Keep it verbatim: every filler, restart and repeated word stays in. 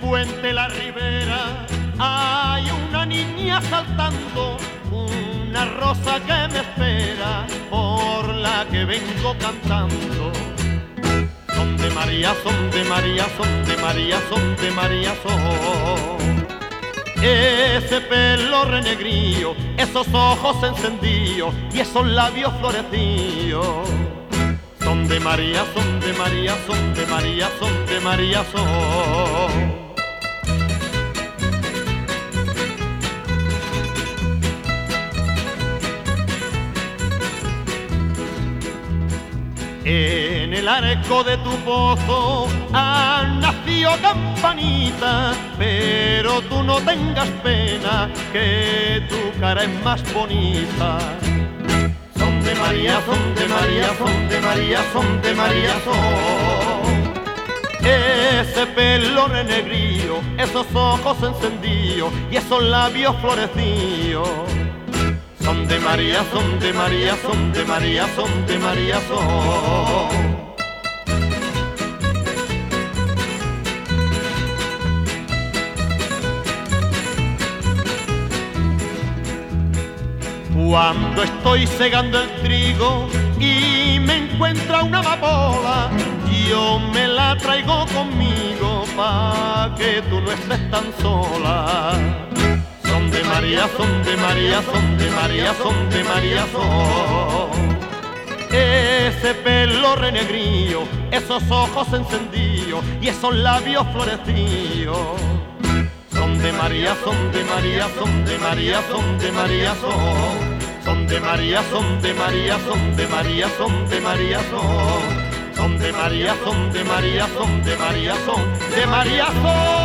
puente La Ribera hay una niña saltando, una rosa que me espera, por la que vengo cantando. Son de María, son de María, son de María, son de María, son. Ese pelo renegrío, esos ojos encendidos y esos labios florecidos. Son de María, son de María, son de María, son de María, son. En el arco de tu pozo han nacido campanitas, pero tú no tengas pena, que tu cara es más bonita. Son de María, son de María, son de María, son de María, son. Ese pelo renegrío, esos ojos encendidos y esos labios florecidos. Son de María, son de María, son de María, son de María, son. Cuando estoy segando el trigo y me encuentra una amapola, yo me la traigo conmigo pa' que tú no estés tan sola. Son de María, son de María, son de María, son de María, son. Ese pelo renegrío, esos ojos encendidos y esos labios florecidos. Son de María, son de María, son de María, son de María, son. Son de María, son de María, son de María, son de María, son. Son de María, son de María, son de María, son de María, son.